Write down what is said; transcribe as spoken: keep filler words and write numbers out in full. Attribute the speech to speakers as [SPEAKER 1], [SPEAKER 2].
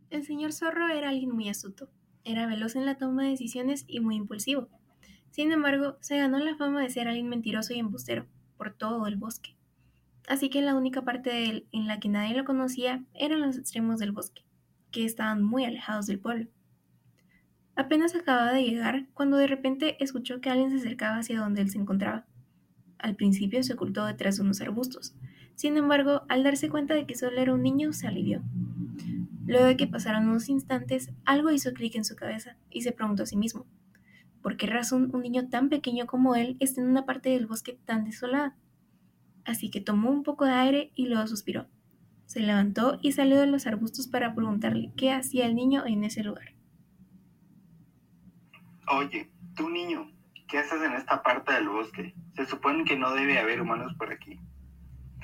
[SPEAKER 1] El señor zorro era alguien muy astuto. Era veloz en la toma de decisiones y muy impulsivo. Sin embargo, se ganó la fama de ser alguien mentiroso y embustero por todo el bosque. Así que la única parte de él en la que nadie lo conocía eran los extremos del bosque, que estaban muy alejados del pueblo. Apenas acababa de llegar cuando de repente escuchó que alguien se acercaba hacia donde él se encontraba. Al principio se ocultó detrás de unos arbustos. Sin embargo, al darse cuenta de que solo era un niño, se alivió. Luego de que pasaron unos instantes, algo hizo clic en su cabeza y se preguntó a sí mismo, ¿por qué razón un niño tan pequeño como él está en una parte del bosque tan desolada? Así que tomó un poco de aire y luego suspiró. Se levantó y salió de los arbustos para preguntarle qué hacía el niño en ese lugar.
[SPEAKER 2] Oye, tú niño, ¿qué haces en esta parte del bosque? Se supone que no debe haber humanos por aquí.